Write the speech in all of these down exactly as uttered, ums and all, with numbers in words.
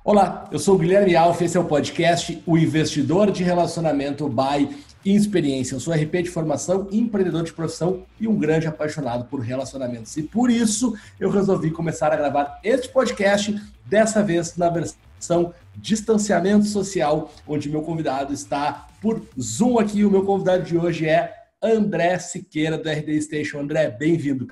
Olá, eu sou o Guilherme Alf, esse é o podcast O Investidor de Relacionamento by Experiência. Eu sou R P de formação, empreendedor de profissão e um grande apaixonado por relacionamentos. E por isso eu resolvi começar a gravar este podcast, dessa vez na versão distanciamento social, onde meu convidado está por Zoom aqui. O meu convidado de hoje é André Siqueira, do R D Station. André, bem-vindo.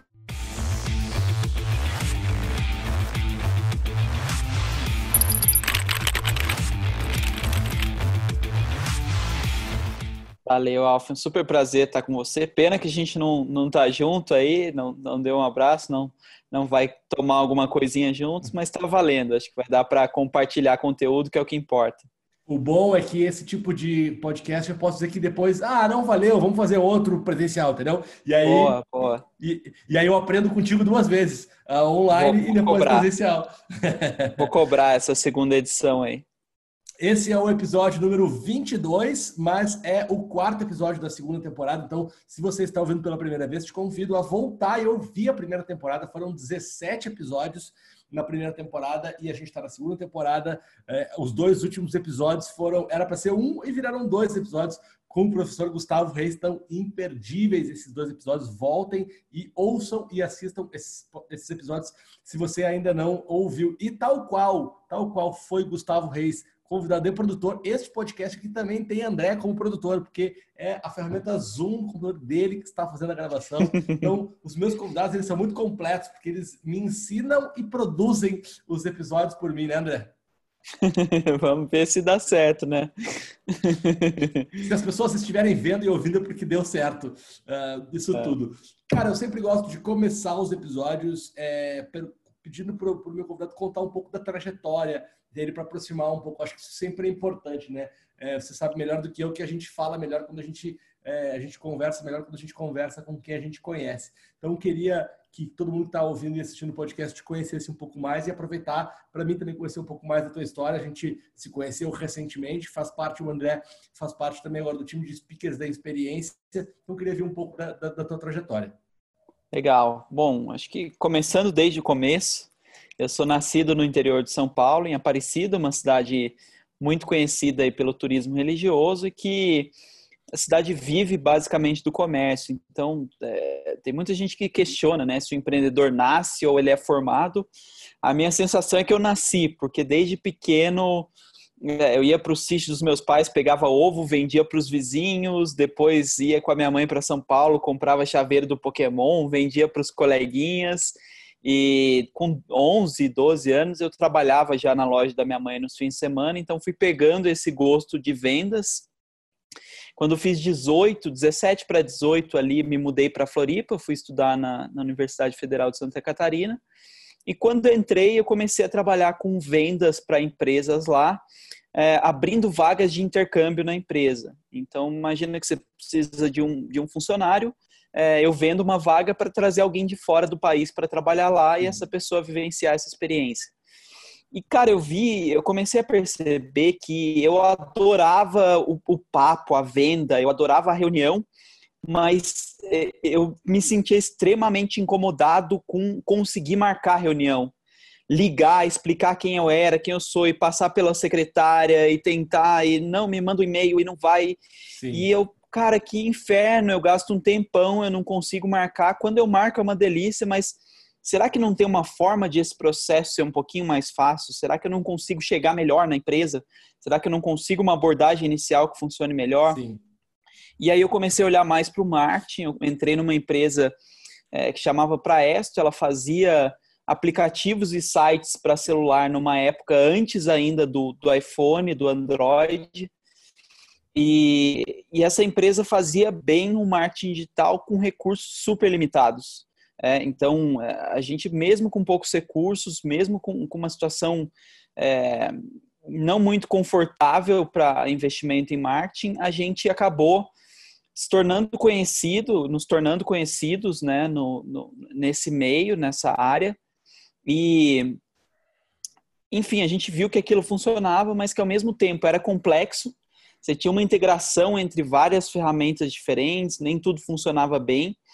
Valeu, Alfa. Um super prazer estar com você. Pena que a gente não, não tá junto aí, não, não deu um abraço, não, não vai tomar alguma coisinha juntos, mas tá valendo. Acho que vai dar para compartilhar conteúdo, que é o que importa. O bom é que esse tipo de podcast eu posso dizer que depois, ah, não valeu, vamos fazer outro presencial, entendeu? E aí, boa, boa. E, e aí eu aprendo contigo duas vezes, uh, online vou, vou e depois cobrar. presencial. Vou cobrar essa segunda edição aí. Esse é o episódio número vinte e dois, mas é o quarto episódio da segunda temporada. Então, se você está ouvindo pela primeira vez, te convido a voltar e ouvir a primeira temporada. Foram dezessete episódios na primeira temporada e a gente está na segunda temporada. É, os dois últimos episódios foram, era para ser um e viraram dois episódios com o professor Gustavo Reis. Estão imperdíveis esses dois episódios. Voltem e ouçam e assistam esses, esses episódios se você ainda não ouviu. E tal qual, tal qual foi Gustavo Reis, convidado e produtor, este podcast aqui também tem André como produtor, porque é a ferramenta Zoom, o computador dele que está fazendo a gravação. Então, os meus convidados, eles são muito completos, porque eles me ensinam e produzem os episódios por mim, né, André? Vamos ver se dá certo, né? Se as pessoas estiverem vendo e ouvindo é porque deu certo uh, isso é. tudo. Cara, eu sempre gosto de começar os episódios é, pedindo para o meu convidado contar um pouco da trajetória dele para aproximar um pouco. Acho que isso sempre é importante, né? É, você sabe melhor do que eu que a gente fala melhor quando a gente, é, a gente conversa melhor quando a gente conversa com quem a gente conhece. Então, eu queria que todo mundo que está ouvindo e assistindo o podcast te conhecesse um pouco mais e aproveitar para mim também conhecer um pouco mais da tua história. A gente se conheceu recentemente, faz parte, o André faz parte também agora do time de speakers da experiência. Então, eu queria ver um pouco da, da, da tua trajetória. Legal. Bom, acho que começando desde o começo, eu sou nascido no interior de São Paulo, em Aparecida, uma cidade muito conhecida aí pelo turismo religioso e que a cidade vive basicamente do comércio. Então, é, tem muita gente que questiona, né, se o empreendedor nasce ou ele é formado. A minha sensação é que eu nasci, porque desde pequeno é, eu ia para o sítio dos meus pais, pegava ovo, vendia para os vizinhos, depois ia com a minha mãe para São Paulo, comprava chaveiro do Pokémon, vendia para os coleguinhas. E com onze, doze anos eu trabalhava já na loja da minha mãe nos fins de semana, então fui pegando esse gosto de vendas. Quando eu fiz dezoito, dezessete para dezoito ali, me mudei para Floripa, fui estudar na, na Universidade Federal de Santa Catarina. E quando eu entrei, eu comecei a trabalhar com vendas para empresas lá, é, abrindo vagas de intercâmbio na empresa. Então, imagina que você precisa de um, de um funcionário, É, eu vendo uma vaga para trazer alguém de fora do país para trabalhar lá e essa pessoa vivenciar essa experiência. E, cara, eu vi, eu comecei a perceber que eu adorava o, o papo, a venda, eu adorava a reunião, mas é, eu me sentia extremamente incomodado com conseguir marcar a reunião. Ligar, explicar quem eu era, quem eu sou e passar pela secretária e tentar, e não, me manda um e-mail e não vai. Sim. E eu cara, que inferno, eu gasto um tempão, eu não consigo marcar. Quando eu marco é uma delícia, mas será que não tem uma forma de esse processo ser um pouquinho mais fácil? Será que eu não consigo chegar melhor na empresa? Será que eu não consigo uma abordagem inicial que funcione melhor? Sim. E aí eu comecei a olhar mais para o marketing, eu entrei numa empresa é, que chamava Praesto, ela fazia aplicativos e sites para celular numa época antes ainda do, do iPhone, do Android. E, e essa empresa fazia bem um marketing digital com recursos super limitados. É, então, a gente, mesmo com poucos recursos, mesmo com, com uma situação é, não muito confortável para investimento em marketing, a gente acabou se tornando conhecido, nos tornando conhecidos, né, no, no, nesse meio, nessa área. E, enfim, a gente viu que aquilo funcionava, mas que ao mesmo tempo era complexo. Você tinha uma integração entre várias ferramentas diferentes, nem tudo funcionava bem.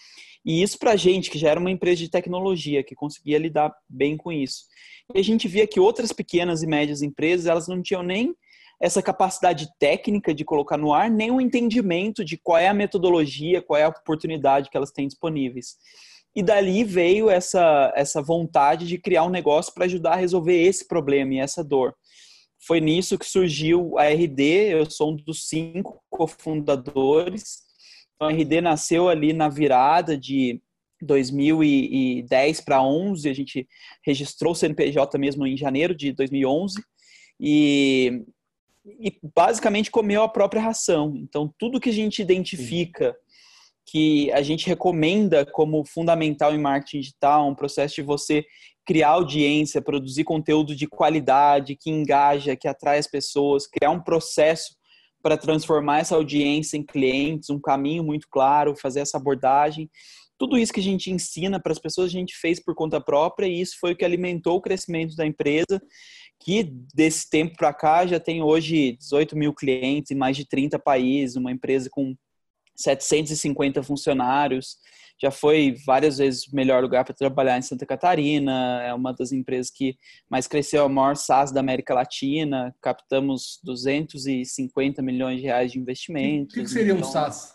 E isso para a gente, que já era uma empresa de tecnologia, que conseguia lidar bem com isso. E a gente via que outras pequenas e médias empresas, elas não tinham nem essa capacidade técnica de colocar no ar, nem o entendimento de qual é a metodologia, qual é a oportunidade que elas têm disponíveis. E dali veio essa, essa vontade de criar um negócio para ajudar a resolver esse problema e essa dor. Foi nisso que surgiu a R D, eu sou um dos cinco cofundadores. Então, a R D nasceu ali na virada de dois mil e dez para onze, a gente registrou o C N P J mesmo em janeiro de dois mil e onze, e, e basicamente comeu a própria ração. Então, tudo que a gente identifica, que a gente recomenda como fundamental em marketing digital, um processo de você criar audiência, produzir conteúdo de qualidade, que engaja, que atrai as pessoas, criar um processo para transformar essa audiência em clientes, um caminho muito claro, fazer essa abordagem. Tudo isso que a gente ensina para as pessoas, a gente fez por conta própria, e isso foi o que alimentou o crescimento da empresa, que desse tempo para cá já tem hoje dezoito mil clientes em mais de trinta países, uma empresa com setecentos e cinquenta funcionários, já foi várias vezes o melhor lugar para trabalhar em Santa Catarina, é uma das empresas que mais cresceu, a maior SaaS da América Latina, captamos duzentos e cinquenta milhões de reais de investimentos. O que, que seria então, um SaaS?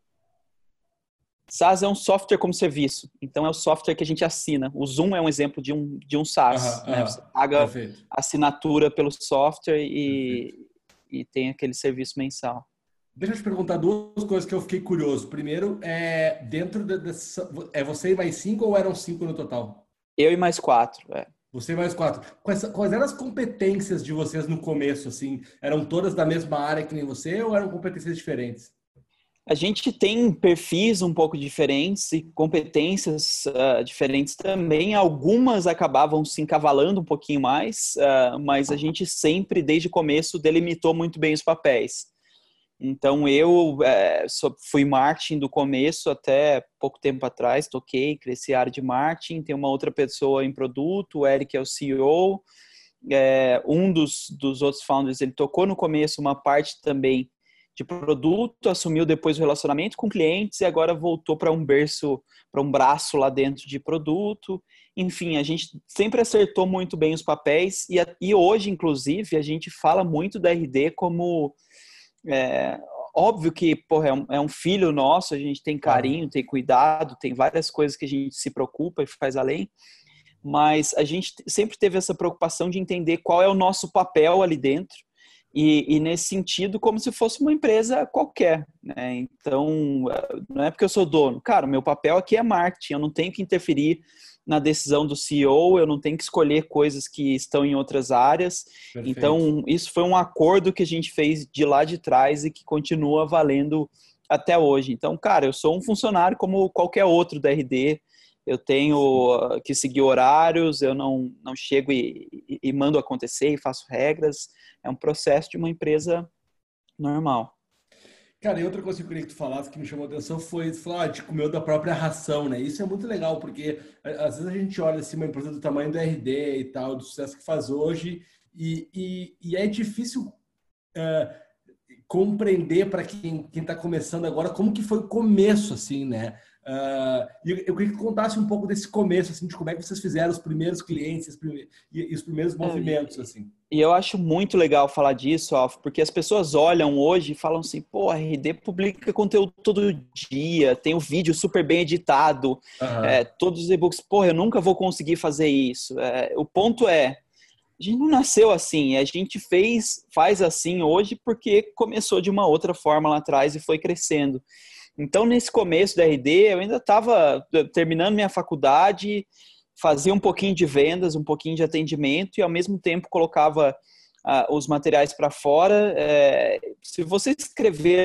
SaaS é um software como serviço, então é o software que a gente assina. O Zoom é um exemplo de um, de um SaaS, Aham, né? aham. Você paga Perfeito. assinatura pelo software e, Perfeito. e tem aquele serviço mensal. Deixa eu te perguntar duas coisas que eu fiquei curioso. Primeiro, é dentro dessa, é você e mais cinco ou eram cinco no total? Eu e mais quatro, é. Você e mais quatro. Quais, quais eram as competências de vocês no começo, assim? Eram todas da mesma área que nem você ou eram competências diferentes? A gente tem perfis um pouco diferentes e competências uh, diferentes também. Algumas acabavam se encavalando um pouquinho mais, uh, mas a gente sempre, desde o começo, delimitou muito bem os papéis. Então, eu é, fui marketing do começo até pouco tempo atrás, toquei, cresci a área de marketing, tem uma outra pessoa em produto, o Eric é o C E O, é, um dos, dos outros founders, ele tocou no começo uma parte também de produto, assumiu depois o relacionamento com clientes e agora voltou para um berço, para um braço lá dentro de produto. Enfim, a gente sempre acertou muito bem os papéis e, e hoje, inclusive, a gente fala muito da R D como... É, óbvio que porra, é, um, é um filho nosso, a gente tem carinho, tem cuidado, tem várias coisas que a gente se preocupa e faz além, mas a gente sempre teve essa preocupação de entender qual é o nosso papel ali dentro e, e nesse sentido, como se fosse uma empresa qualquer, né? Então, não é porque eu sou dono, cara, o meu papel aqui é marketing, eu não tenho que interferir na decisão do C E O, eu não tenho que escolher coisas que estão em outras áreas. Perfeito. Então, isso foi um acordo que a gente fez de lá de trás e que continua valendo até hoje. Então, cara, eu sou um funcionário como qualquer outro da R D, eu tenho que seguir horários, eu não, não chego e, e, e mando acontecer e faço regras, é um processo de uma empresa normal. Cara, e outra coisa que eu queria que tu falasse que me chamou a atenção foi falar de comer da própria ração, né? Isso é muito legal, porque às vezes a gente olha assim, uma empresa do tamanho da R D e tal, do sucesso que faz hoje, e, e, e é difícil uh, compreender para quem está começando agora como que foi o começo, assim, né? Uh, eu, eu queria que tu contasse um pouco desse começo, assim, de como é que vocês fizeram os primeiros clientes os primeiros, e, e os primeiros movimentos, é, assim. E eu acho muito legal falar disso, Alf, porque as pessoas olham hoje e falam assim, pô, a R D publica conteúdo todo dia, tem um vídeo super bem editado, uhum. é, todos os e-books, pô, eu nunca vou conseguir fazer isso. É, o ponto é, a gente não nasceu assim, a gente fez, faz assim hoje porque começou de uma outra forma lá atrás e foi crescendo. Então, nesse começo da R D, eu ainda estava terminando minha faculdade, fazia um pouquinho de vendas, um pouquinho de atendimento e, ao mesmo tempo, colocava uh, os materiais para fora. É, se você escrever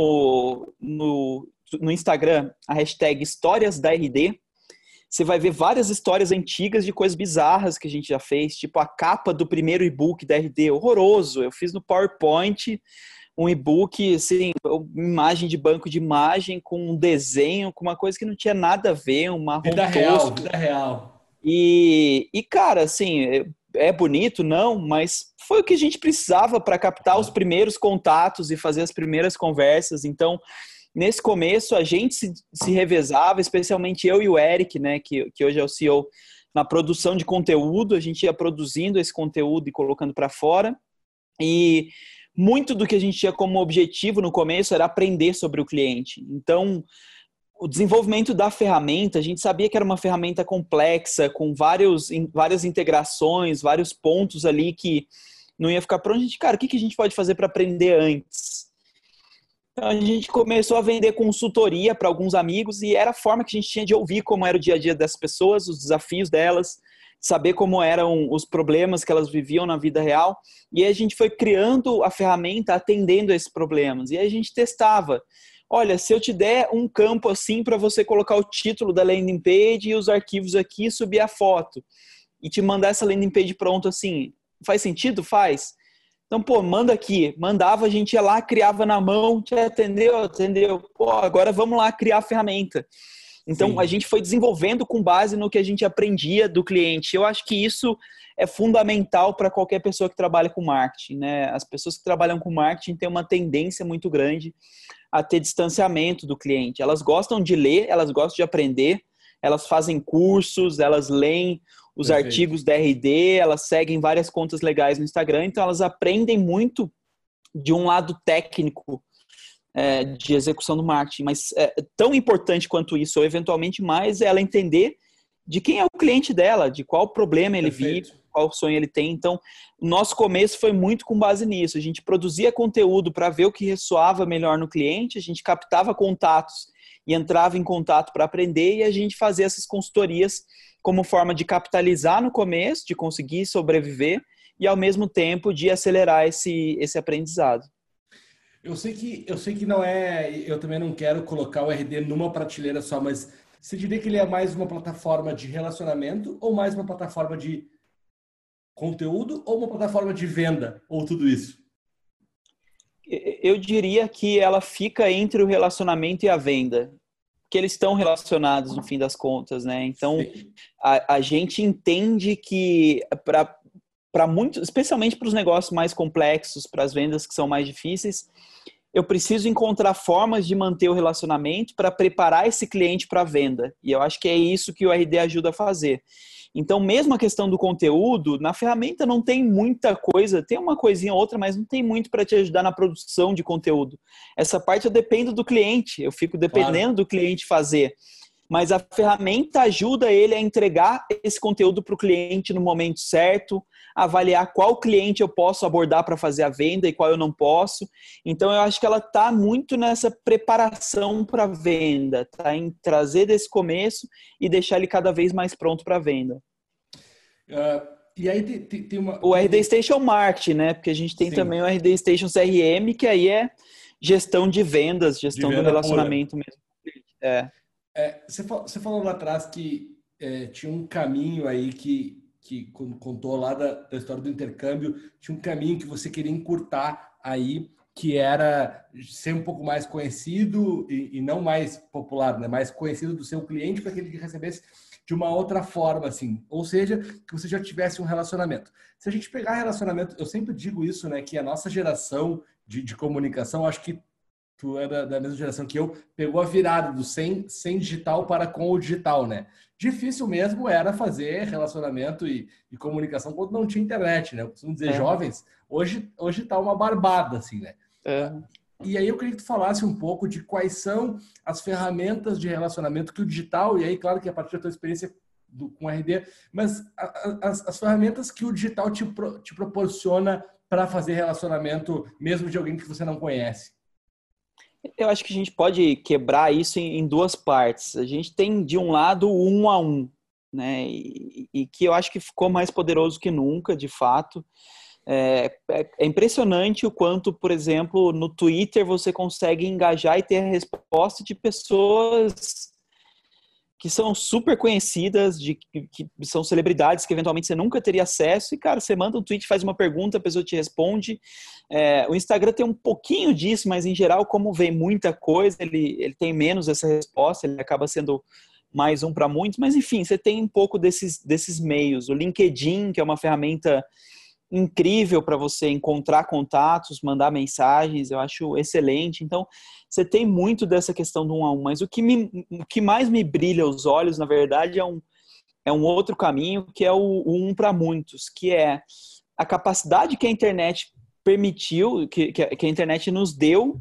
no, no, no Instagram a hashtag Histórias da R D, você vai ver várias histórias antigas de coisas bizarras que a gente já fez, tipo a capa do primeiro e-book da R D, horroroso. Eu fiz no PowerPoint um e-book, assim, imagem de banco de imagem, com um desenho, com uma coisa que não tinha nada a ver, um marrom vida tosco. real, vida real. E, e, cara, assim, é bonito, não, mas foi o que a gente precisava para captar os primeiros contatos e fazer as primeiras conversas. Então, nesse começo a gente se, se revezava, especialmente eu e o Eric, né, que, que hoje é o C E O, na produção de conteúdo. A gente ia produzindo esse conteúdo e colocando para fora. E muito do que a gente tinha como objetivo no começo era aprender sobre o cliente. Então, o desenvolvimento da ferramenta, a gente sabia que era uma ferramenta complexa, com vários, várias integrações, vários pontos ali que não ia ficar pronto. A gente, cara, o que a gente pode fazer para aprender antes? Então, a gente começou a vender consultoria para alguns amigos e era a forma que a gente tinha de ouvir como era o dia a dia das pessoas, os desafios delas, saber como eram os problemas que elas viviam na vida real. E aí a gente foi criando a ferramenta atendendo a esses problemas. E aí a gente testava. Olha, se eu te der um campo assim para você colocar o título da landing page e os arquivos aqui, subir a foto e te mandar essa landing page pronto assim, faz sentido? Faz. Então, pô, manda aqui. Mandava, a gente ia lá, criava na mão, te atendeu, atendeu. Pô, agora vamos lá criar a ferramenta. Então, Sim. a gente foi desenvolvendo com base no que a gente aprendia do cliente. Eu acho que isso é fundamental para qualquer pessoa que trabalha com marketing, né? As pessoas que trabalham com marketing têm uma tendência muito grande a ter distanciamento do cliente. Elas gostam de ler, elas gostam de aprender, elas fazem cursos, elas leem os Perfeito. artigos da R D, elas seguem várias contas legais no Instagram, então elas aprendem muito de um lado técnico é, de execução do marketing, mas é, tão importante quanto isso, ou eventualmente mais, é ela entender de quem é o cliente dela, de qual problema ele Perfeito. vive, qual sonho ele tem. Então, o nosso começo foi muito com base nisso. A gente produzia conteúdo para ver o que ressoava melhor no cliente, a gente captava contatos e entrava em contato para aprender, e a gente fazia essas consultorias como forma de capitalizar no começo, de conseguir sobreviver e, ao mesmo tempo, de acelerar esse, esse aprendizado. Eu sei que, eu sei que não é... Eu também não quero colocar o R D numa prateleira só, mas você diria que ele é mais uma plataforma de relacionamento ou mais uma plataforma de conteúdo ou uma plataforma de venda? Ou tudo isso? Eu diria que ela fica entre o relacionamento e a venda, que eles estão relacionados no fim das contas, né? Então, a, a gente entende que para para muitos, especialmente para os negócios mais complexos, para as vendas que são mais difíceis, eu preciso encontrar formas de manter o relacionamento para preparar esse cliente para a venda. E eu acho que é isso que o R D ajuda a fazer. Então, mesmo a questão do conteúdo, na ferramenta não tem muita coisa, tem uma coisinha ou outra, mas não tem muito para te ajudar na produção de conteúdo. Essa parte eu dependo do cliente, eu fico dependendo claro. do cliente fazer. Mas a ferramenta ajuda ele a entregar esse conteúdo para o cliente no momento certo, avaliar qual cliente eu posso abordar para fazer a venda e qual eu não posso. Então, eu acho que ela está muito nessa preparação para a venda, tá? Em trazer desse começo e deixar ele cada vez mais pronto para a venda. Uh, e aí tem, tem, tem uma... O R D Station Marketing, né? Porque a gente tem Sim. também o R D Station C R M, que aí é gestão de vendas, gestão de venda do relacionamento pura. mesmo. É. É, você, falou, você falou lá atrás que é, tinha um caminho aí que, que contou lá da, da história do intercâmbio, tinha um caminho que você queria encurtar aí, que era ser um pouco mais conhecido e, e não mais popular, né? Mais conhecido do seu cliente para que ele recebesse de uma outra forma, assim. Ou seja, que você já tivesse um relacionamento. Se a gente pegar relacionamento, eu sempre digo isso, né? Que a nossa geração de, de comunicação, acho que tu é da, da mesma geração que eu, pegou a virada do sem, sem digital para com o digital, né? Difícil mesmo era fazer relacionamento e, e comunicação quando não tinha internet, né? Eu costumo dizer, é. jovens, hoje, hoje tá uma barbada, assim, né? É. E aí eu queria que tu falasse um pouco de quais são as ferramentas de relacionamento que o digital, e aí claro que a partir da tua experiência do, com R D, mas a, a, as, as ferramentas que o digital te, pro, te proporciona para fazer relacionamento mesmo de alguém que você não conhece. Eu acho que a gente pode quebrar isso em, em duas partes. A gente tem, de um lado, o um a um, né? E, e que eu acho que ficou mais poderoso que nunca, de fato. É, é, é impressionante o quanto, por exemplo, no Twitter você consegue engajar e ter a resposta de pessoas que são super conhecidas, de, que, que são celebridades que eventualmente você nunca teria acesso, e, cara, você manda um tweet, faz uma pergunta, a pessoa te responde. É, o Instagram tem um pouquinho disso, mas, em geral, como vem muita coisa, ele, ele tem menos essa resposta, ele acaba sendo mais um para muitos, mas, enfim, você tem um pouco desses, desses meios. O LinkedIn, que é uma ferramenta incrível para você encontrar contatos, mandar mensagens, eu acho excelente. Então, você tem muito dessa questão do um a um, mas o que, me, o que mais me brilha os olhos, na verdade, é um, é um outro caminho, que é o, o um para muitos, que é a capacidade que a internet permitiu, que, que a internet nos deu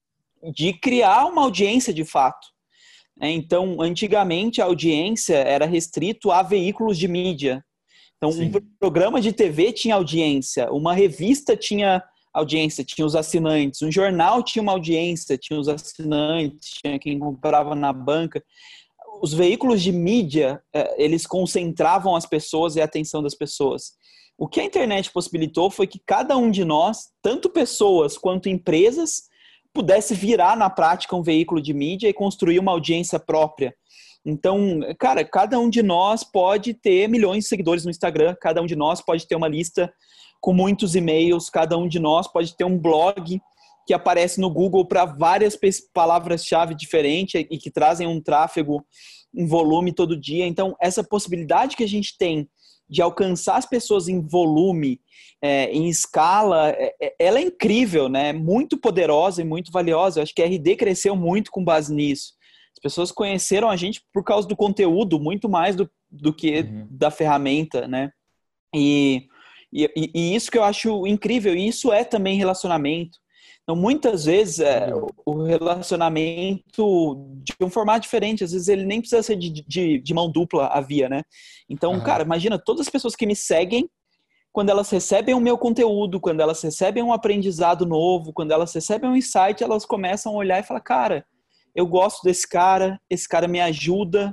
de criar uma audiência de fato. Então, antigamente, a audiência era restrito a veículos de mídia. Então, Sim. um programa de T V tinha audiência, uma revista tinha audiência, tinha os assinantes, um jornal tinha uma audiência, tinha os assinantes, tinha quem comprava na banca. Os veículos de mídia, eles concentravam as pessoas e a atenção das pessoas. O que a internet possibilitou foi que cada um de nós, tanto pessoas quanto empresas, pudesse virar na prática um veículo de mídia e construir uma audiência própria. Então, cara, cada um de nós pode ter milhões de seguidores no Instagram, cada um de nós pode ter uma lista com muitos e-mails, cada um de nós pode ter um blog que aparece no Google para várias palavras-chave diferentes e que trazem um tráfego em volume todo dia. Então, essa possibilidade que a gente tem de alcançar as pessoas em volume, é, em escala, é, ela é incrível, né? Muito poderosa e muito valiosa. Eu acho que a R D cresceu muito com base nisso. As pessoas conheceram a gente por causa do conteúdo, muito mais do, do que uhum. da ferramenta, né? E, e, e isso que eu acho incrível, e isso é também relacionamento. Então, muitas vezes, é, o relacionamento de um formato diferente, às vezes ele nem precisa ser de, de, de mão dupla a via, né? Então, uhum. cara, imagina todas as pessoas que me seguem, quando elas recebem o meu conteúdo, quando elas recebem um aprendizado novo, quando elas recebem um insight, elas começam a olhar e falar, cara, eu gosto desse cara, esse cara me ajuda,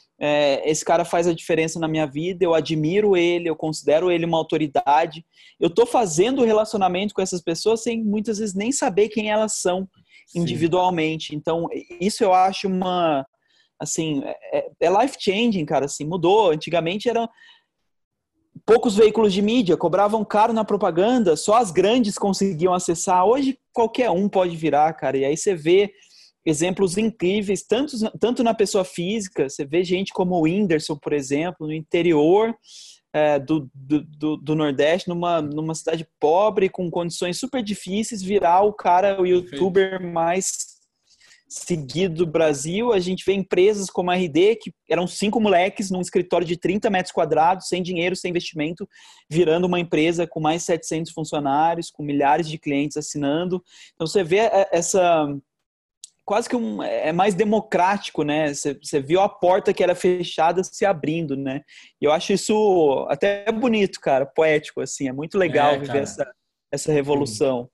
é, esse cara faz a diferença na minha vida, eu admiro ele, eu considero ele uma autoridade. Eu estou fazendo relacionamento com essas pessoas sem muitas vezes nem saber quem elas são individualmente. Sim. Então, isso eu acho uma, assim, é, é life-changing, cara, assim, mudou. Antigamente eram poucos veículos de mídia, cobravam caro na propaganda, só as grandes conseguiam acessar. Hoje qualquer um pode virar, cara, e aí você vê exemplos incríveis, tanto, tanto na pessoa física, você vê gente como o Whindersson, por exemplo, no interior é, do, do, do, do Nordeste, numa, numa cidade pobre, com condições super difíceis, virar o cara, o youtuber Perfeito. mais seguido do Brasil. A gente vê empresas como a R D, que eram cinco moleques num escritório de trinta metros quadrados, sem dinheiro, sem investimento, virando uma empresa com mais de setecentos funcionários, com milhares de clientes assinando. Então você vê essa... quase que um, é mais democrático, né? Você, você viu a porta que era fechada se abrindo, né? E eu acho isso até bonito, cara, poético, assim. É muito legal é, viver essa, essa revolução.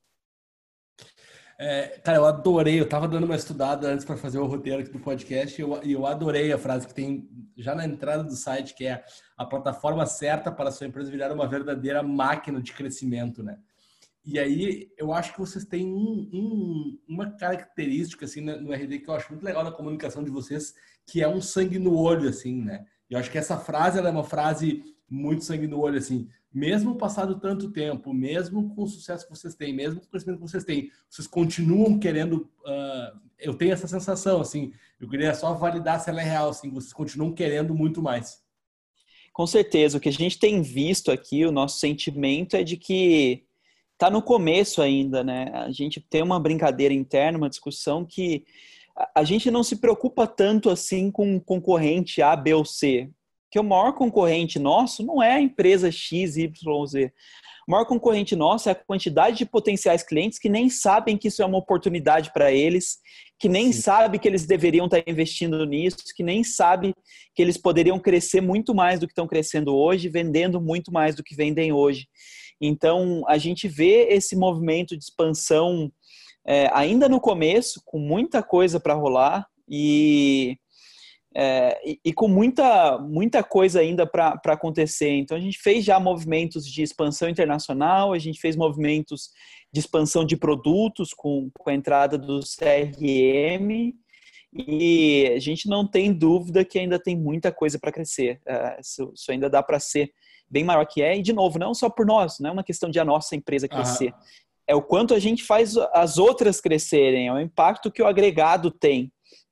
É, cara, eu adorei. Eu tava dando uma estudada antes para fazer o roteiro aqui do podcast e eu, eu adorei a frase que tem já na entrada do site, que é a plataforma certa para a sua empresa virar uma verdadeira máquina de crescimento, né? E aí, eu acho que vocês têm um, um, uma característica, assim, no R D que eu acho muito legal na comunicação de vocês, que é um sangue no olho, assim, né? Eu acho que essa frase, ela é uma frase muito sangue no olho, assim. Mesmo passado tanto tempo, mesmo com o sucesso que vocês têm, mesmo com o crescimento que vocês têm, vocês continuam querendo... Uh, eu tenho essa sensação, assim, eu queria só validar se ela é real, assim, vocês continuam querendo muito mais. Com certeza. O que a gente tem visto aqui, o nosso sentimento é de que tá no começo ainda, né? A gente tem uma brincadeira interna, uma discussão que a gente não se preocupa tanto assim com concorrente A, B ou C. Que o maior concorrente nosso não é a empresa X, Y, Z. O maior concorrente nosso é a quantidade de potenciais clientes que nem sabem que isso é uma oportunidade para eles, que nem Sim. sabem que eles deveriam estar investindo nisso, que nem sabem que eles poderiam crescer muito mais do que estão crescendo hoje, vendendo muito mais do que vendem hoje. Então, a gente vê esse movimento de expansão é, ainda no começo, com muita coisa para rolar e, é, e, e com muita, muita coisa ainda para acontecer. Então, a gente fez já movimentos de expansão internacional, a gente fez movimentos de expansão de produtos com, com a entrada do C R M e a gente não tem dúvida que ainda tem muita coisa para crescer. É, isso, isso ainda dá para ser bem maior que é, e de novo, não só por nós, não é uma questão de a nossa empresa crescer, uhum. é o quanto a gente faz as outras crescerem, é o impacto que o agregado tem.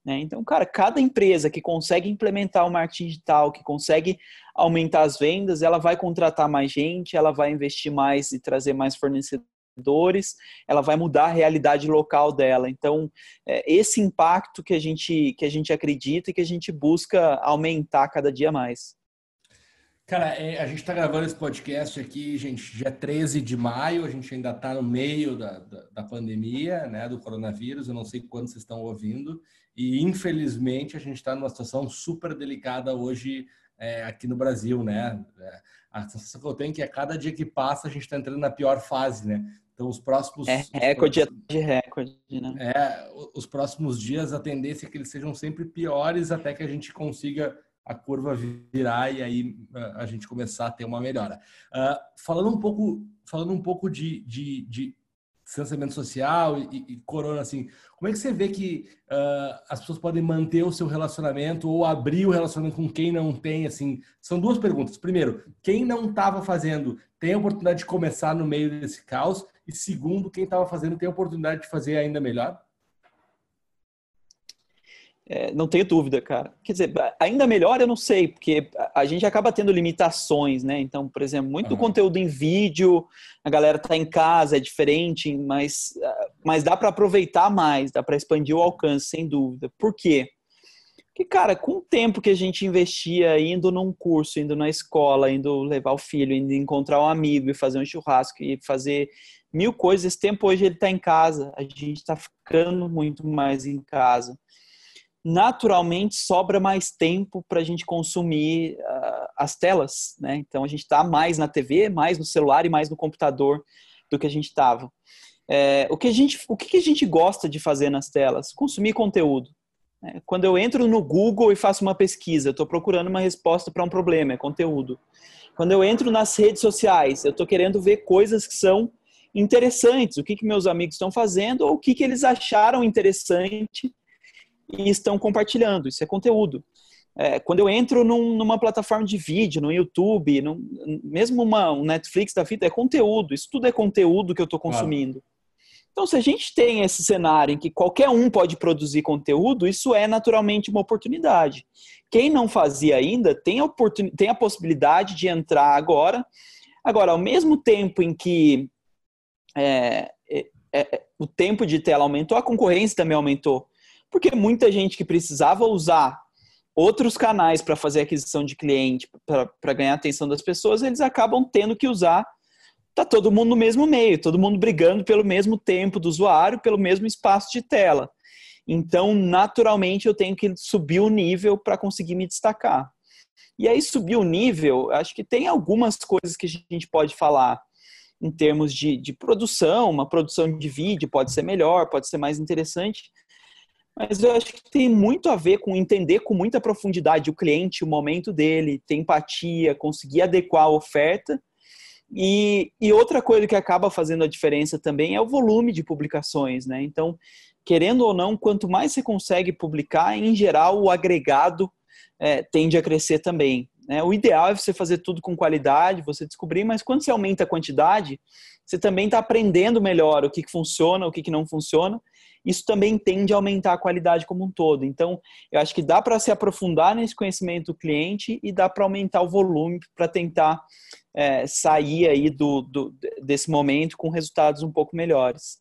né? Então, cara, cada empresa que consegue implementar o marketing digital, que consegue aumentar as vendas, ela vai contratar mais gente, ela vai investir mais e trazer mais fornecedores, ela vai mudar a realidade local dela. Então, é esse impacto que a gente, que a gente acredita e que a gente busca aumentar cada dia mais. Cara, é, a gente está gravando esse podcast aqui, gente, dia treze de maio, a gente ainda está no meio da, da, da pandemia, né, do coronavírus, eu não sei quando vocês estão ouvindo, e infelizmente a gente está numa situação super delicada hoje é, aqui no Brasil, né? A sensação que eu tenho é que a cada dia que passa a gente está entrando na pior fase, né? Então os próximos... É recorde de recorde, né? É, os próximos dias a tendência é que eles sejam sempre piores até que a gente consiga a curva virar e aí a gente começar a ter uma melhora. Uh, falando um pouco, falando um pouco de, de, de distanciamento social e, e corona, assim, como é que você vê que uh, as pessoas podem manter o seu relacionamento ou abrir o relacionamento com quem não tem, assim? São duas perguntas. Primeiro, quem não estava fazendo tem a oportunidade de começar no meio desse caos? E segundo, quem estava fazendo tem a oportunidade de fazer ainda melhor? É, não tenho dúvida, cara. Quer dizer, ainda melhor eu não sei, porque a gente acaba tendo limitações, né? Então, por exemplo, muito Uhum. conteúdo em vídeo, a galera tá em casa, é diferente, mas, mas dá para aproveitar mais, dá para expandir o alcance, sem dúvida. Por quê? Porque, cara, com o tempo que a gente investia indo num curso, indo na escola, indo levar o filho, indo encontrar um amigo e fazer um churrasco e fazer mil coisas, esse tempo hoje ele tá em casa, a gente tá ficando muito mais em casa. Naturalmente sobra mais tempo para a gente consumir uh, as telas, né? Então a gente está mais na T V, mais no celular e mais no computador do que a gente estava. É, o que a gente, o que a gente gosta de fazer nas telas? Consumir conteúdo. Né? Quando eu entro no Google e faço uma pesquisa, eu estou procurando uma resposta para um problema, é conteúdo. Quando eu entro nas redes sociais, eu estou querendo ver coisas que são interessantes, o que, que meus amigos estão fazendo ou o que, que eles acharam interessante e estão compartilhando, isso é conteúdo. É, quando eu entro num, numa plataforma de vídeo, no YouTube, num, mesmo uma, um Netflix da vida, é conteúdo, isso tudo é conteúdo que eu estou consumindo. Claro. Então, se a gente tem esse cenário em que qualquer um pode produzir conteúdo, isso é naturalmente uma oportunidade. Quem não fazia ainda tem a, oportun... tem a possibilidade de entrar agora. Agora, ao mesmo tempo em que é, é, é, o tempo de tela aumentou, a concorrência também aumentou. Porque muita gente que precisava usar outros canais para fazer aquisição de cliente, para ganhar a atenção das pessoas, eles acabam tendo que usar. Tá todo mundo no mesmo meio, todo mundo brigando pelo mesmo tempo do usuário, pelo mesmo espaço de tela. Então, naturalmente, eu tenho que subir o nível para conseguir me destacar. E aí, subir o nível, acho que tem algumas coisas que a gente pode falar em termos de, de produção, uma produção de vídeo pode ser melhor, pode ser mais interessante. Mas eu acho que tem muito a ver com entender com muita profundidade o cliente, o momento dele, ter empatia, conseguir adequar a oferta. E, e outra coisa que acaba fazendo a diferença também é o volume de publicações, né? Então, querendo ou não, quanto mais você consegue publicar, em geral, o agregado é, tende a crescer também. Né? O ideal é você fazer tudo com qualidade, você descobrir, mas quando você aumenta a quantidade, você também está aprendendo melhor o que, que funciona, o que, que não funciona. Isso também tende a aumentar a qualidade como um todo. Então, eu acho que dá para se aprofundar nesse conhecimento do cliente e dá para aumentar o volume para tentar é, sair aí do, do, desse momento com resultados um pouco melhores.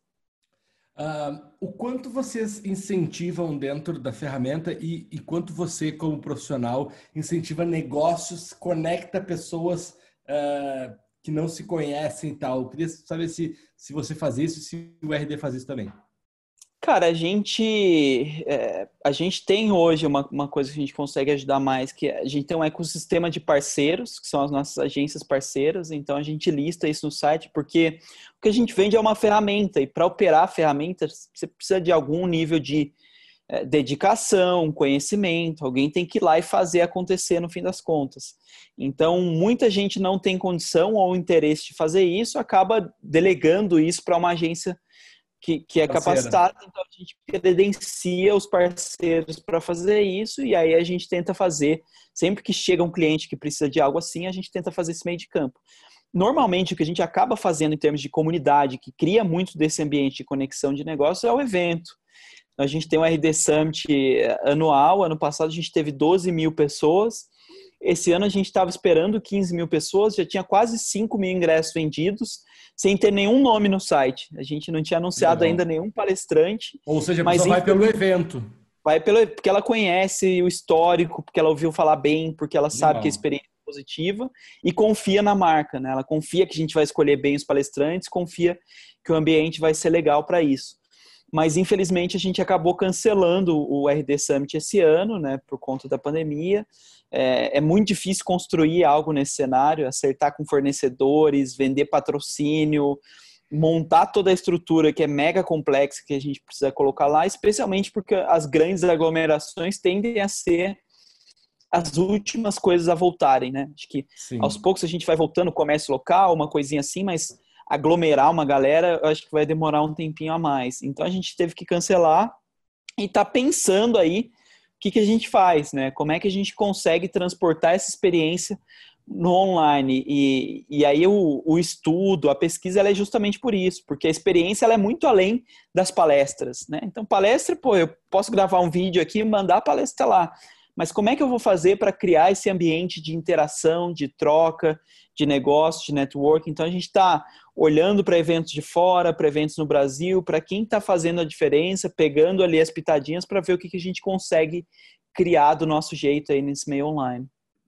Uh, o quanto vocês incentivam dentro da ferramenta e, e quanto você, como profissional, incentiva negócios, conecta pessoas uh, que não se conhecem e tal? Eu queria saber se, se você faz isso e se o R D faz isso também. Cara, a gente, é, a gente tem hoje uma, uma coisa que a gente consegue ajudar mais, que a gente tem um ecossistema de parceiros, que são as nossas agências parceiras, então a gente lista isso no site, porque o que a gente vende é uma ferramenta, e para operar a ferramenta, você precisa de algum nível de é, dedicação, conhecimento, alguém tem que ir lá e fazer acontecer no fim das contas. Então, muita gente não tem condição ou interesse de fazer isso, acaba delegando isso para uma agência Que, que é capacitada, então a gente credencia os parceiros para fazer isso e aí a gente tenta fazer, sempre que chega um cliente que precisa de algo assim, a gente tenta fazer esse meio de campo. Normalmente o que a gente acaba fazendo em termos de comunidade, que cria muito desse ambiente de conexão de negócio, é o evento. A gente tem um R D Summit anual. Ano passado a gente teve doze mil pessoas. Esse ano a gente estava esperando quinze mil pessoas, já tinha quase cinco mil ingressos vendidos, sem ter nenhum nome no site. A gente não tinha anunciado Legal. ainda nenhum palestrante. Ou seja, a mas pessoa vai pelo evento. Vai pelo, porque ela conhece o histórico, porque ela ouviu falar bem, porque ela sabe Legal. que a experiência é positiva e confia na marca, né? Ela confia que a gente vai escolher bem os palestrantes, confia que o ambiente vai ser legal para isso. Mas, infelizmente, a gente acabou cancelando o R D Summit esse ano, né, por conta da pandemia. É, é muito difícil construir algo nesse cenário, acertar com fornecedores, vender patrocínio, montar toda a estrutura que é mega complexa que a gente precisa colocar lá, especialmente porque as grandes aglomerações tendem a ser as últimas coisas a voltarem, né? Acho que Sim. Aos poucos a gente vai voltando o comércio local, uma coisinha assim, mas aglomerar uma galera, eu acho que vai demorar um tempinho a mais. Então a gente teve que cancelar e tá pensando aí o que, que a gente faz, né? Como é que a gente consegue transportar essa experiência no online. E, e aí o, o estudo, a pesquisa, ela é justamente por isso, porque a experiência ela é muito além das palestras, né? Então palestra, pô, eu posso gravar um vídeo aqui e mandar a palestra lá, mas como é que eu vou fazer para criar esse ambiente de interação, de troca, de negócio, de network? Então a gente está olhando para eventos de fora, para eventos no Brasil, para quem está fazendo a diferença, pegando ali as pitadinhas para ver o que, que a gente consegue criar do nosso jeito aí nesse meio online.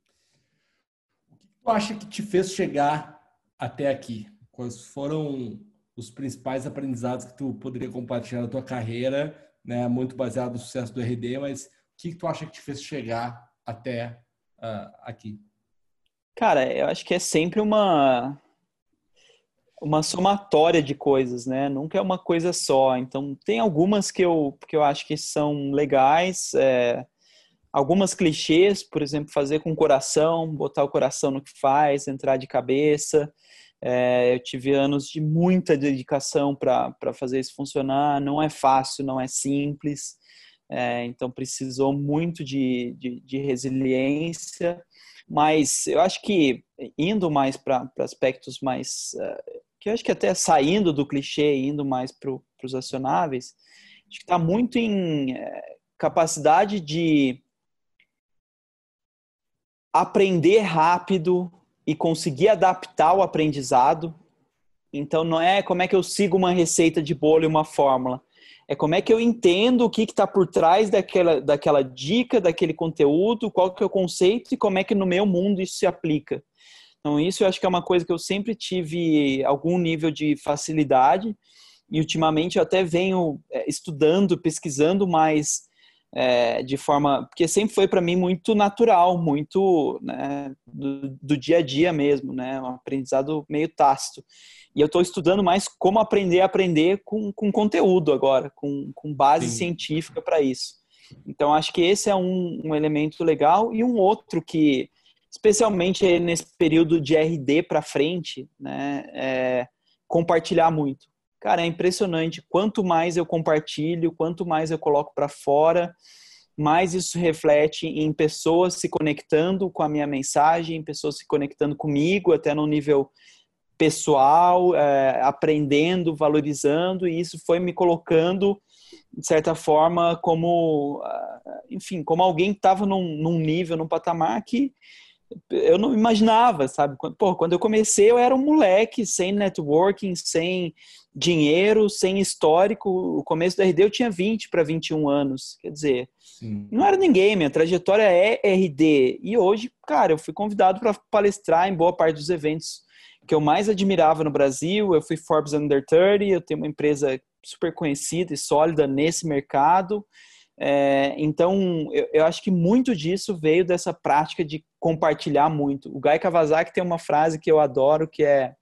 Tu acha que te fez chegar até aqui? Quais foram os principais aprendizados que tu poderia compartilhar na tua carreira, né? Muito baseado no sucesso do R D, mas o que tu acha que te fez chegar até uh, aqui? Cara, eu acho que é sempre uma uma somatória de coisas, né? Nunca é uma coisa só. Então, tem algumas que eu, que eu acho que são legais, é, algumas clichês, por exemplo, fazer com o coração, botar o coração no que faz, entrar de cabeça. É, eu tive anos de muita dedicação para fazer isso funcionar. Não é fácil, não é simples. É, então, precisou muito de, de, de resiliência. Mas eu acho que indo mais para aspectos mais... Uh, que eu acho que até saindo do clichê, indo mais para os acionáveis, acho que está muito em é, capacidade de aprender rápido e conseguir adaptar o aprendizado. Então, não é como é que eu sigo uma receita de bolo e uma fórmula. É como é que eu entendo o que está por trás daquela, daquela dica, daquele conteúdo, qual que é o conceito e como é que no meu mundo isso se aplica. Então, isso eu acho que é uma coisa que eu sempre tive algum nível de facilidade e ultimamente eu até venho estudando, pesquisando mais É, de forma, porque sempre foi para mim muito natural, muito, né, do, do dia a dia mesmo, né, um aprendizado meio tácito. E eu estou estudando mais como aprender a aprender com, com conteúdo agora, com, com base Sim. científica para isso. Então, acho que esse é um, um elemento legal. E um outro que, especialmente nesse período de R D para frente, né, é compartilhar muito. Cara, é impressionante. Quanto mais eu compartilho, quanto mais eu coloco para fora, mais isso reflete em pessoas se conectando com a minha mensagem, pessoas se conectando comigo, até no nível pessoal, é, aprendendo, valorizando, e isso foi me colocando, de certa forma, como, enfim, como alguém que estava num, num nível, num patamar que eu não imaginava, sabe? Pô, quando eu comecei, eu era um moleque sem networking, sem dinheiro, sem histórico. O começo da R D eu tinha vinte para vinte e um anos. Quer dizer, Sim. não era ninguém, minha trajetória é R D. E hoje, cara, eu fui convidado para palestrar em boa parte dos eventos que eu mais admirava no Brasil. Eu fui Forbes Under trinta, eu tenho uma empresa super conhecida e sólida nesse mercado. É, então, eu, eu acho que muito disso veio dessa prática de compartilhar muito. O Guy Kawasaki tem uma frase que eu adoro, que é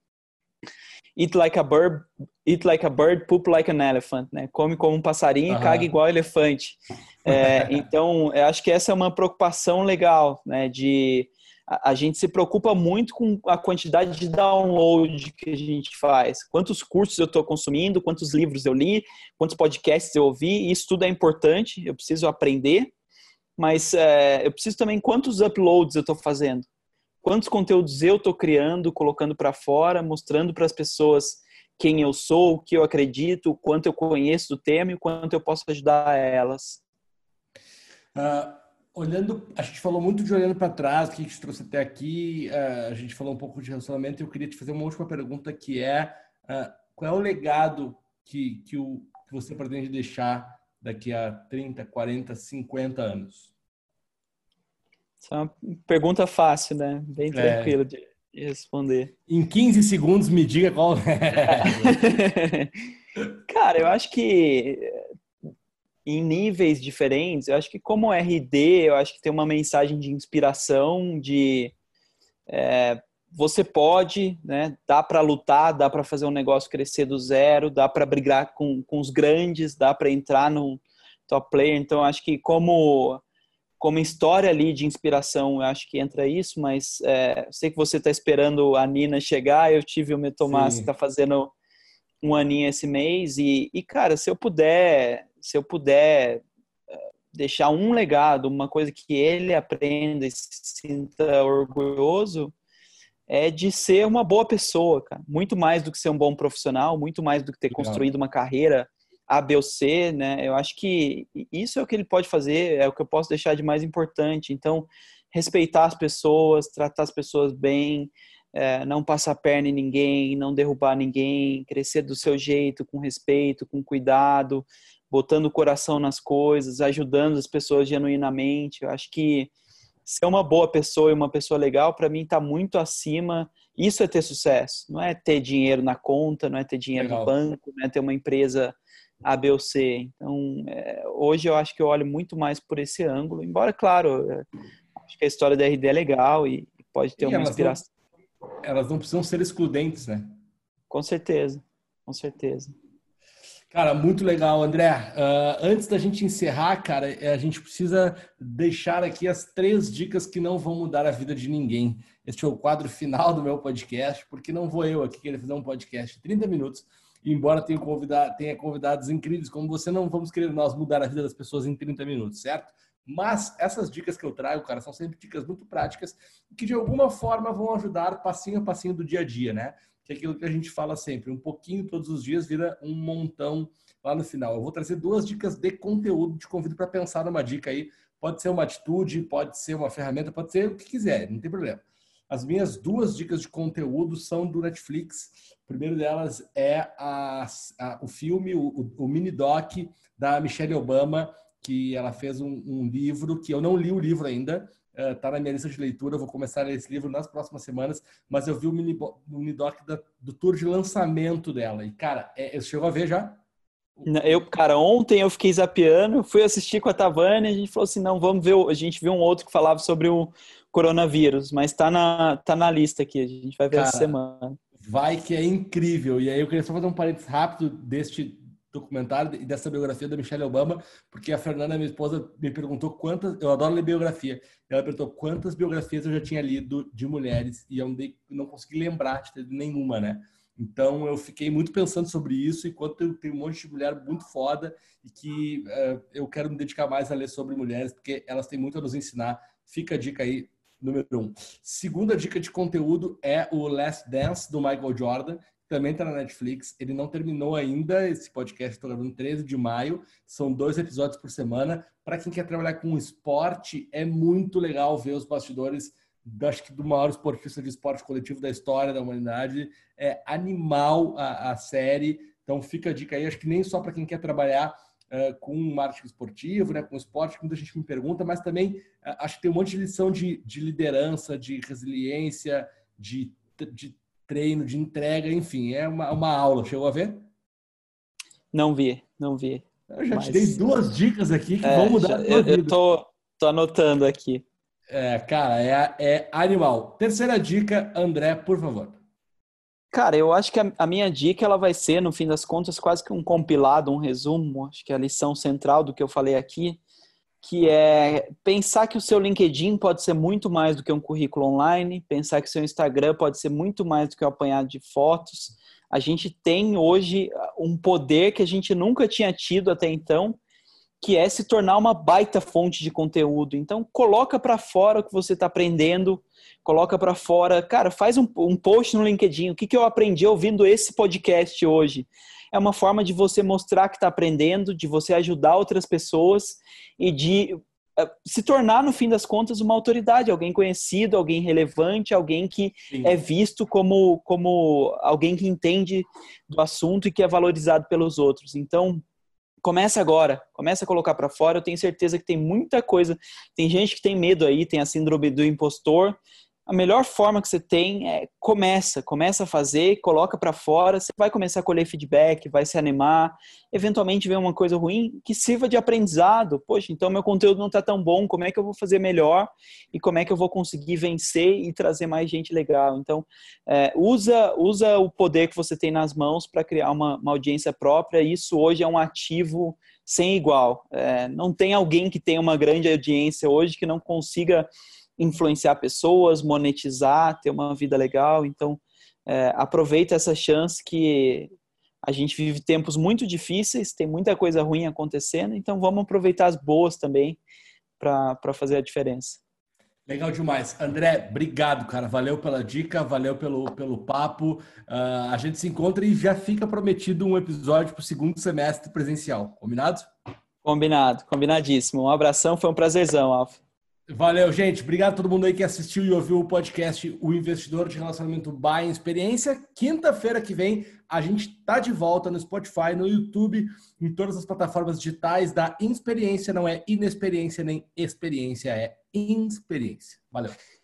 Eat like a bird, eat like a bird, poop like an elephant, né? Come como um passarinho, uhum. e caga igual elefante. É, então, eu acho que essa é uma preocupação legal, né? De a, a gente se preocupa muito com a quantidade de download que a gente faz. Quantos cursos eu estou consumindo, quantos livros eu li, quantos podcasts eu ouvi. Isso tudo é importante, eu preciso aprender. Mas é, eu preciso também quantos uploads eu estou fazendo. Quantos conteúdos eu estou criando, colocando para fora, mostrando para as pessoas quem eu sou, o que eu acredito, o quanto eu conheço do tema e o quanto eu posso ajudar elas. Uh, olhando, a gente falou muito de olhando para trás, o que a gente trouxe até aqui, uh, a gente falou um pouco de relacionamento e eu queria te fazer uma última pergunta que é uh, qual é o legado que, que, o, que você pretende deixar daqui a trinta, quarenta, cinquenta anos? Isso é uma pergunta fácil, né? Bem É, tranquilo de responder. em quinze segundos me diga qual é. Cara, eu acho que em níveis diferentes, eu acho que como R D, eu acho que tem uma mensagem de inspiração, de é, você pode, né? Dá para lutar, dá para fazer um negócio crescer do zero, dá para brigar com, com os grandes, dá para entrar no top player. Então, eu acho que como como história ali de inspiração, eu acho que entra isso, mas é, sei que você está esperando a Nina chegar, eu tive o meu Tomás que está Sim, fazendo um aninho esse mês e, e, cara, se eu puder, se eu puder deixar um legado, uma coisa que ele aprenda e se sinta orgulhoso, é de ser uma boa pessoa, cara. Muito mais do que ser um bom profissional, muito mais do que ter legal. construído uma carreira A, B ou C, né? Eu acho que isso é o que ele pode fazer, é o que eu posso deixar de mais importante. Então, respeitar as pessoas, tratar as pessoas bem, é, não passar perna em ninguém, não derrubar ninguém, crescer do seu jeito, com respeito, com cuidado, botando o coração nas coisas, ajudando as pessoas genuinamente. Eu acho que ser uma boa pessoa e uma pessoa legal, para mim, está muito acima. Isso é ter sucesso. Não é ter dinheiro na conta, não é ter dinheiro no Legal. banco, não é ter uma empresa A, B ou C. Então, é, hoje eu acho que eu olho muito mais por esse ângulo. Embora, claro, é, acho que a história da R D é legal e pode ter E uma elas não, inspiração. elas não precisam ser excludentes, né? Com certeza, com certeza. Cara, muito legal, André. Uh, antes da gente encerrar, cara, a gente precisa deixar aqui as três dicas que não vão mudar a vida de ninguém. Este é o quadro final do meu podcast, porque não vou eu aqui querer fazer um podcast de trinta minutos, e embora tenha, convidado, tenha convidados incríveis como você, não vamos querer nós mudar a vida das pessoas em trinta minutos, certo? Mas essas dicas que eu trago, cara, são sempre dicas muito práticas que de alguma forma vão ajudar passinho a passinho do dia a dia, né? Que é aquilo que a gente fala sempre, um pouquinho todos os dias vira um montão lá no final. Eu vou trazer duas dicas de conteúdo, te convido para pensar numa dica aí. Pode ser uma atitude, pode ser uma ferramenta, pode ser o que quiser, não tem problema. As minhas duas dicas de conteúdo são do Netflix. O primeiro delas é a, a, o filme, o, o mini doc da Michelle Obama, que ela fez um, um livro, que eu não li o livro ainda, está uh, na minha lista de leitura, eu vou começar a ler esse livro nas próximas semanas, mas eu vi o mini, o mini doc da, do tour de lançamento dela. E, cara, é, você chegou a ver já? Eu, cara, ontem eu fiquei zapeando, fui assistir com a Tavane e a gente falou assim, não, vamos ver, a gente viu um outro que falava sobre o coronavírus, mas tá na, tá na lista aqui, a gente vai ver essa Cara, semana. vai que é incrível. E aí eu queria só fazer um parênteses rápido deste documentário e dessa biografia da Michelle Obama, porque a Fernanda, minha esposa, me perguntou quantas, eu adoro ler biografia, ela perguntou quantas biografias eu já tinha lido de mulheres e eu não, dei, não consegui lembrar de ter nenhuma, né? Então eu fiquei muito pensando sobre isso, enquanto eu tenho um monte de mulher muito foda e que uh, eu quero me dedicar mais a ler sobre mulheres, porque elas têm muito a nos ensinar. Fica a dica aí, número um. Segunda dica de conteúdo é o Last Dance, do Michael Jordan, que também está na Netflix. Ele não terminou ainda, esse podcast estou gravando treze de maio, são dois episódios por semana. Para quem quer trabalhar com esporte, é muito legal ver os bastidores, acho que do maior esportista de esporte coletivo da história da humanidade. É animal a, a série, então fica a dica aí, acho que nem só para quem quer trabalhar uh, com marketing esportivo, né, com esporte, que muita gente me pergunta, mas também uh, acho que tem um monte de lição de, de liderança, de resiliência, de, de treino, de entrega, enfim, é uma, uma aula. Chegou a ver? Não vi, não vi. Eu já te dei Mas duas dicas aqui que vão é, mudar já, a tua eu, eu vida. tô, tô anotando aqui. É, cara, é, é animal. Terceira dica, André, por favor. Cara, eu acho que a, a minha dica ela vai ser, no fim das contas, quase que um compilado, um resumo. Acho que é a lição central do que eu falei aqui, que é pensar que o seu LinkedIn pode ser muito mais do que um currículo online, pensar que o seu Instagram pode ser muito mais do que um apanhado de fotos. A gente tem hoje um poder que a gente nunca tinha tido até então, que é se tornar uma baita fonte de conteúdo. Então, coloca para fora o que você está aprendendo, coloca para fora, cara, faz um, um post no LinkedIn, o que, que eu aprendi ouvindo esse podcast hoje. É uma forma de você mostrar que está aprendendo, de você ajudar outras pessoas e de se tornar, no fim das contas, uma autoridade, alguém conhecido, alguém relevante, alguém que Sim. é visto como, como alguém que entende do assunto e que é valorizado pelos outros. Então, começa agora, começa a colocar para fora. Eu tenho certeza que tem muita coisa, tem gente que tem medo aí, tem a síndrome do impostor. A melhor forma que você tem é começa, começa a fazer, coloca para fora, você vai começar a colher feedback, vai se animar, eventualmente vem uma coisa ruim que sirva de aprendizado. Poxa, então meu conteúdo não está tão bom, como é que eu vou fazer melhor e como é que eu vou conseguir vencer e trazer mais gente legal? Então, é, usa, usa o poder que você tem nas mãos para criar uma, uma audiência própria. Isso hoje é um ativo sem igual. É, não tem alguém que tenha uma grande audiência hoje que não consiga influenciar pessoas, monetizar, ter uma vida legal. Então, é, aproveita essa chance que a gente vive tempos muito difíceis, tem muita coisa ruim acontecendo, então vamos aproveitar as boas também para fazer a diferença. Legal demais. André, obrigado, cara. Valeu pela dica, valeu pelo, pelo papo. Uh, a gente se encontra e já fica prometido um episódio para o segundo semestre presencial. Combinado? Combinado, combinadíssimo. Um abração, foi um prazerzão, Alfa. Valeu, gente. Obrigado a todo mundo aí que assistiu e ouviu o podcast O Investidor de Relacionamento by Experiência. Quinta-feira que vem, a gente tá de volta no Spotify, no YouTube, em todas as plataformas digitais da Inexperiência. Não é inexperiência nem experiência, é experiência. Valeu.